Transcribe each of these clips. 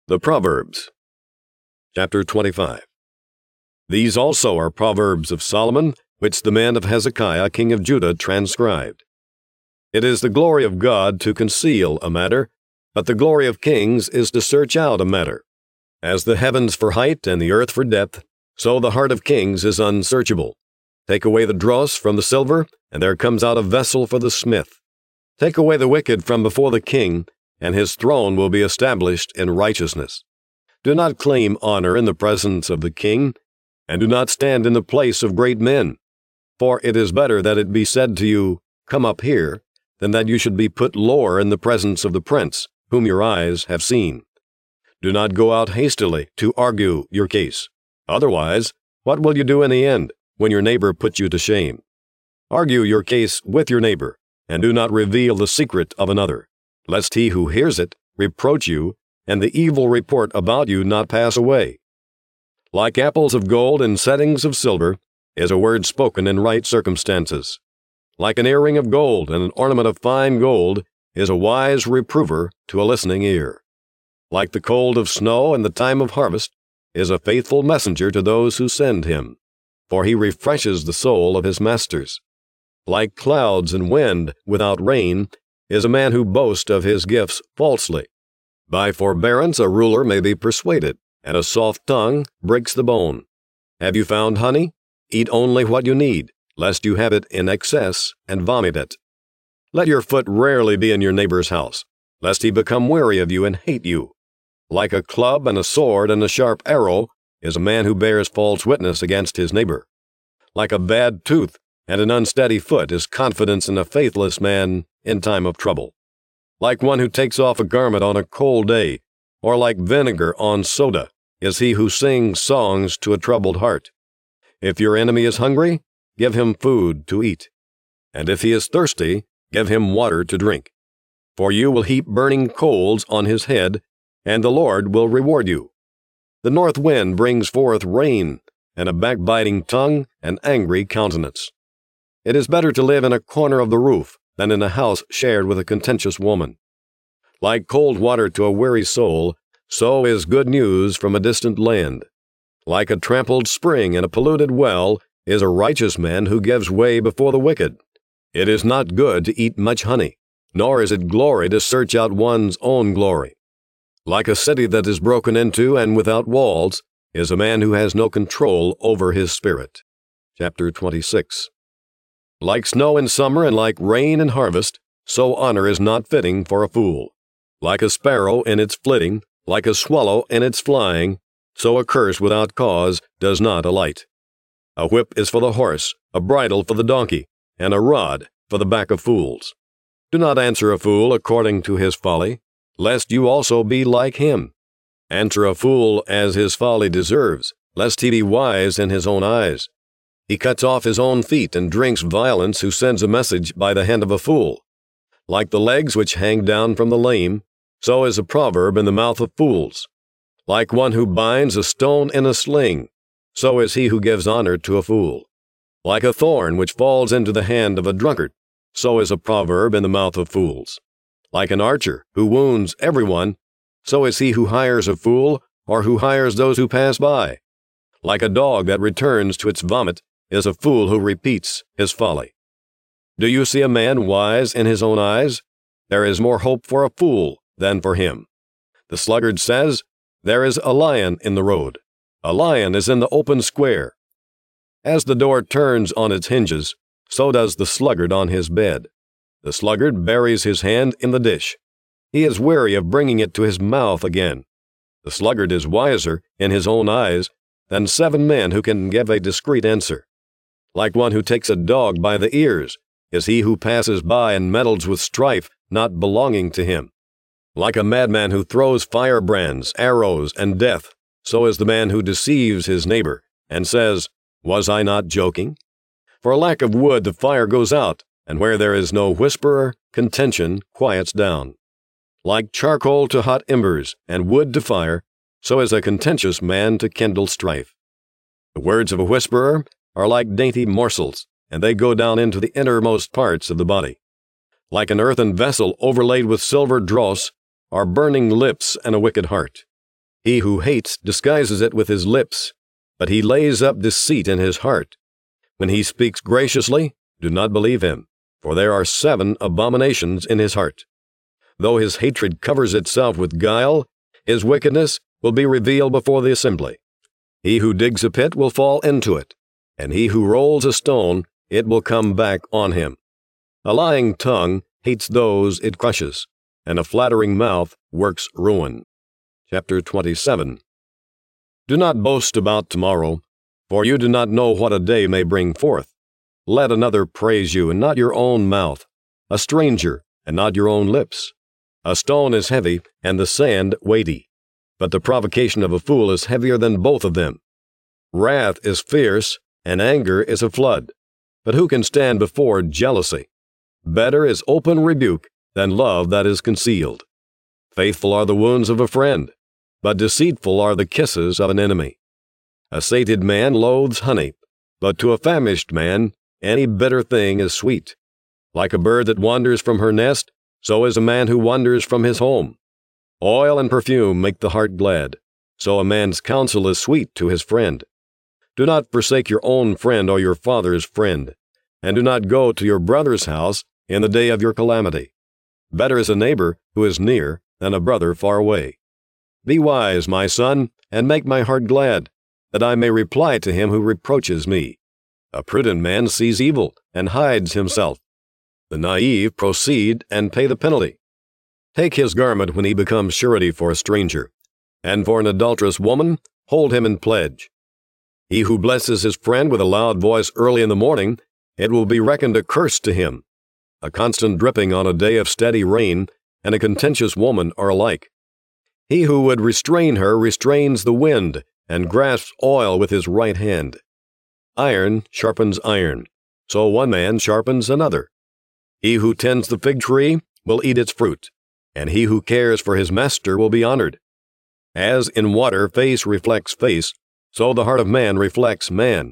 The Proverbs. Chapter 25. These also are proverbs of Solomon, which the men of Hezekiah king of Judah transcribed. It is the glory of God to conceal a matter, but the glory of kings is to search out a matter. As the heavens for height and the earth for depth, so the heart of kings is unsearchable. Take away the dross from the silver, and there comes out a vessel for the smith. Take away the wicked from before the king, and his throne will be established in righteousness. Do not claim honor in the presence of the king, and do not stand in the place of great men. For it is better that it be said to you, "Come up here," than that you should be put lower in the presence of the prince, whom your eyes have seen. Do not go out hastily to argue your case. Otherwise, what will you do in the end, when your neighbor puts you to shame? Argue your case with your neighbor, and do not reveal the secret of another, lest he who hears it reproach you, and the evil report about you not pass away. Like apples of gold in settings of silver is a word spoken in right circumstances. Like an earring of gold and an ornament of fine gold is a wise reprover to a listening ear. Like the cold of snow in the time of harvest is a faithful messenger to those who send him, for he refreshes the soul of his masters. Like clouds and wind without rain is a man who boasts of his gifts falsely. By forbearance a ruler may be persuaded, and a soft tongue breaks the bone. Have you found honey? Eat only what you need, lest you have it in excess and vomit it. Let your foot rarely be in your neighbor's house, lest he become weary of you and hate you. Like a club and a sword and a sharp arrow is a man who bears false witness against his neighbor. Like a bad tooth and an unsteady foot is confidence in a faithless man in time of trouble. Like one who takes off a garment on a cold day, or like vinegar on soda, is he who sings songs to a troubled heart. If your enemy is hungry, give him food to eat, and if he is thirsty, give him water to drink. For you will heap burning coals on his head, and the Lord will reward you. The north wind brings forth rain, and a backbiting tongue an angry countenance. It is better to live in a corner of the roof than in a house shared with a contentious woman. Like cold water to a weary soul, so is good news from a distant land. Like a trampled spring and a polluted well is a righteous man who gives way before the wicked. It is not good to eat much honey, nor is it glory to search out one's own glory. Like a city that is broken into and without walls is a man who has no control over his spirit. Chapter 26. Like snow in summer and like rain in harvest, so honor is not fitting for a fool. Like a sparrow in its flitting, like a swallow in its flying, so a curse without cause does not alight. A whip is for the horse, a bridle for the donkey, and a rod for the back of fools. Do not answer a fool according to his folly, lest you also be like him. Answer a fool as his folly deserves, lest he be wise in his own eyes. He cuts off his own feet and drinks violence who sends a message by the hand of a fool. Like the legs which hang down from the lame, so is a proverb in the mouth of fools. Like one who binds a stone in a sling, so is he who gives honor to a fool. Like a thorn which falls into the hand of a drunkard, so is a proverb in the mouth of fools. Like an archer who wounds everyone, so is he who hires a fool or who hires those who pass by. Like a dog that returns to its vomit is a fool who repeats his folly. Do you see a man wise in his own eyes? There is more hope for a fool than for him. The sluggard says, "There is a lion in the road. A lion is in the open square." As the door turns on its hinges, so does the sluggard on his bed. The sluggard buries his hand in the dish. He is weary of bringing it to his mouth again. The sluggard is wiser in his own eyes than 7 men who can give a discreet answer. Like one who takes a dog by the ears is he who passes by and meddles with strife not belonging to him. Like a madman who throws firebrands, arrows, and death, so is the man who deceives his neighbor and says, "Was I not joking?" For lack of wood the fire goes out, and where there is no whisperer, contention quiets down. Like charcoal to hot embers and wood to fire, so is a contentious man to kindle strife. The words of a whisperer are like dainty morsels, and they go down into the innermost parts of the body. Like an earthen vessel overlaid with silver dross are burning lips and a wicked heart. He who hates disguises it with his lips, but he lays up deceit in his heart. When he speaks graciously, do not believe him, for there are 7 abominations in his heart. Though his hatred covers itself with guile, his wickedness will be revealed before the assembly. He who digs a pit will fall into it, and he who rolls a stone, it will come back on him. A lying tongue hates those it crushes, and a flattering mouth works ruin. Chapter 27. Do not boast about tomorrow, for you do not know what a day may bring forth. Let another praise you, and not your own mouth, a stranger, and not your own lips. A stone is heavy, and the sand weighty, but the provocation of a fool is heavier than both of them. Wrath is fierce, and anger is a flood, but who can stand before jealousy? Better is open rebuke than love that is concealed. Faithful are the wounds of a friend, but deceitful are the kisses of an enemy. A sated man loathes honey, but to a famished man any bitter thing is sweet. Like a bird that wanders from her nest, so is a man who wanders from his home. Oil and perfume make the heart glad, so a man's counsel is sweet to his friend. Do not forsake your own friend or your father's friend, and do not go to your brother's house in the day of your calamity. Better is a neighbor who is near than a brother far away. Be wise, my son, and make my heart glad, that I may reply to him who reproaches me. A prudent man sees evil and hides himself. The naive proceed and pay the penalty. Take his garment when he becomes surety for a stranger, and for an adulterous woman, hold him in pledge. He who blesses his friend with a loud voice early in the morning, it will be reckoned a curse to him. A constant dripping on a day of steady rain and a contentious woman are alike. He who would restrain her restrains the wind and grasps oil with his right hand. Iron sharpens iron, so one man sharpens another. He who tends the fig tree will eat its fruit, and he who cares for his master will be honored. As in water face reflects face, so the heart of man reflects man.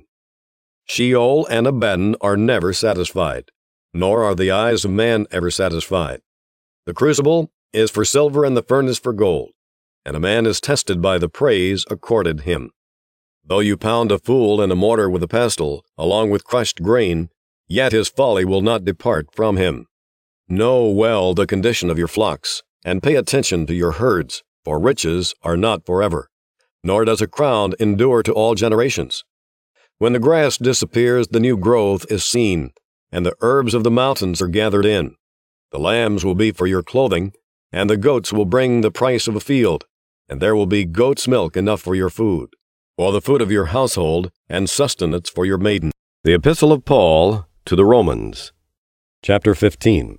Sheol and Abaddon are never satisfied, nor are the eyes of man ever satisfied. The crucible is for silver and the furnace for gold, and a man is tested by the praise accorded him. Though you pound a fool in a mortar with a pestle, along with crushed grain, yet his folly will not depart from him. Know well the condition of your flocks, and pay attention to your herds, for riches are not forever, nor does a crown endure to all generations. When the grass disappears, the new growth is seen, and the herbs of the mountains are gathered in. The lambs will be for your clothing, and the goats will bring the price of a field, and there will be goat's milk enough for your food, for the food of your household, and sustenance for your maiden. The Epistle of Paul to the Romans, chapter 15.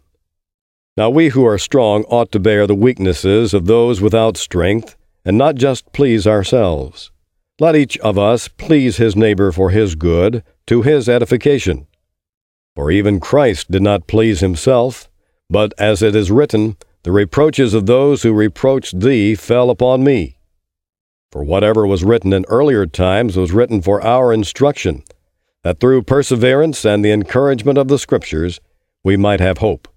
Now we who are strong ought to bear the weaknesses of those without strength, and not just please ourselves. Let each of us please his neighbor for his good, to his edification. For even Christ did not please himself, but as it is written, the reproaches of those who reproached thee fell upon me. For whatever was written in earlier times was written for our instruction, that through perseverance and the encouragement of the Scriptures we might have hope.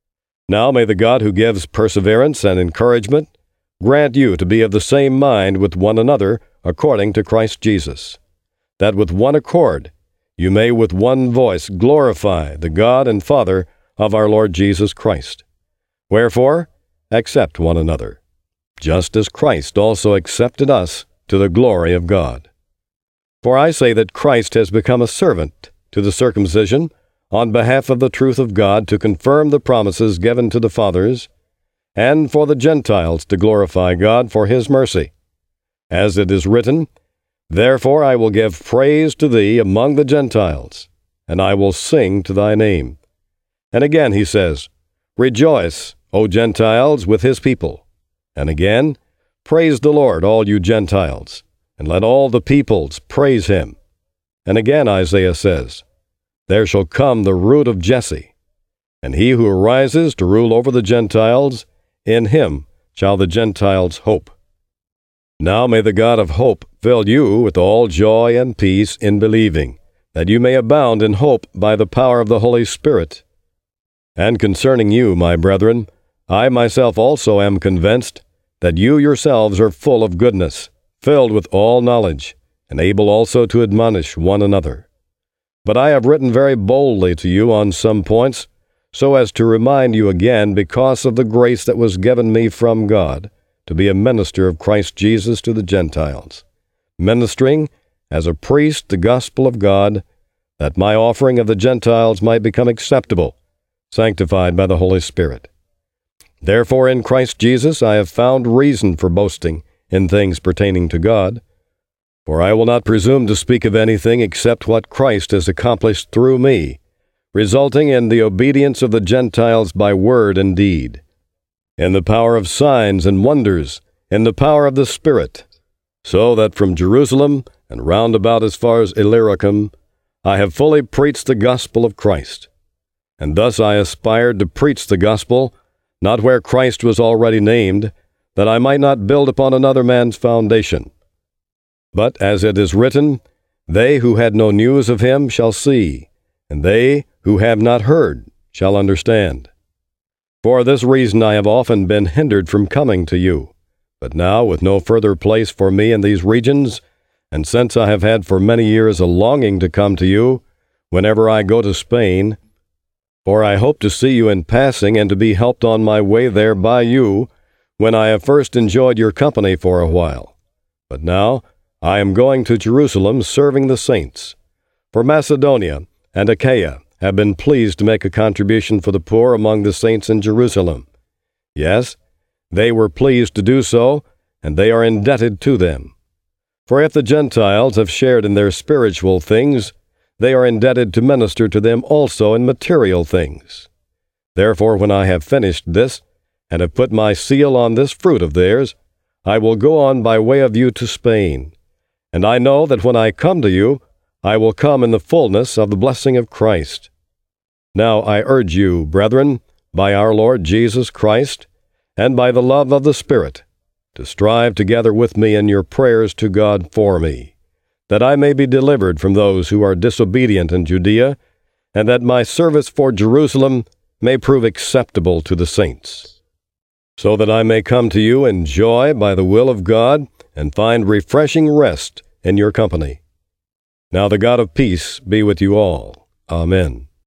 Now may the God who gives perseverance and encouragement grant you to be of the same mind with one another according to Christ Jesus, that with one accord you may with one voice glorify the God and Father of our Lord Jesus Christ. Wherefore, accept one another, just as Christ also accepted us to the glory of God. For I say that Christ has become a servant to the circumcision on behalf of the truth of God to confirm the promises given to the fathers, and for the Gentiles to glorify God for his mercy. As it is written, Therefore I will give praise to thee among the Gentiles, and I will sing to thy name. And again he says, Rejoice, O Gentiles, with his people. And again, Praise the Lord, all you Gentiles, and let all the peoples praise him. And again Isaiah says, There shall come the root of Jesse, and he who arises to rule over the Gentiles, in him shall the Gentiles hope. Now may the God of hope fill you with all joy and peace in believing, that you may abound in hope by the power of the Holy Spirit. And concerning you, my brethren, I myself also am convinced that you yourselves are full of goodness, filled with all knowledge, and able also to admonish one another. But I have written very boldly to you on some points, so as to remind you again, because of the grace that was given me from God, to be a minister of Christ Jesus to the Gentiles, ministering as a priest the gospel of God, that my offering of the Gentiles might become acceptable, sanctified by the Holy Spirit. Therefore in Christ Jesus I have found reason for boasting in things pertaining to God, for I will not presume to speak of anything except what Christ has accomplished through me, resulting in the obedience of the Gentiles by word and deed, in the power of signs and wonders, in the power of the Spirit, so that from Jerusalem and round about as far as Illyricum I have fully preached the gospel of Christ. And thus I aspired to preach the gospel, not where Christ was already named, that I might not build upon another man's foundation. But as it is written, they who had no news of him shall see, and they who have not heard shall understand. For this reason I have often been hindered from coming to you, but now with no further place for me in these regions, and since I have had for many years a longing to come to you, whenever I go to Spain, for I hope to see you in passing and to be helped on my way there by you, when I have first enjoyed your company for a while. But now I am going to Jerusalem serving the saints. For Macedonia and Achaia have been pleased to make a contribution for the poor among the saints in Jerusalem. Yes, they were pleased to do so, and they are indebted to them. For if the Gentiles have shared in their spiritual things, they are indebted to minister to them also in material things. Therefore, when I have finished this, and have put my seal on this fruit of theirs, I will go on by way of you to Spain. And I know that when I come to you, I will come in the fullness of the blessing of Christ. Now I urge you, brethren, by our Lord Jesus Christ, and by the love of the Spirit, to strive together with me in your prayers to God for me, that I may be delivered from those who are disobedient in Judea, and that my service for Jerusalem may prove acceptable to the saints, so that I may come to you in joy by the will of God, and find refreshing rest in your company. Now the God of peace be with you all. Amen.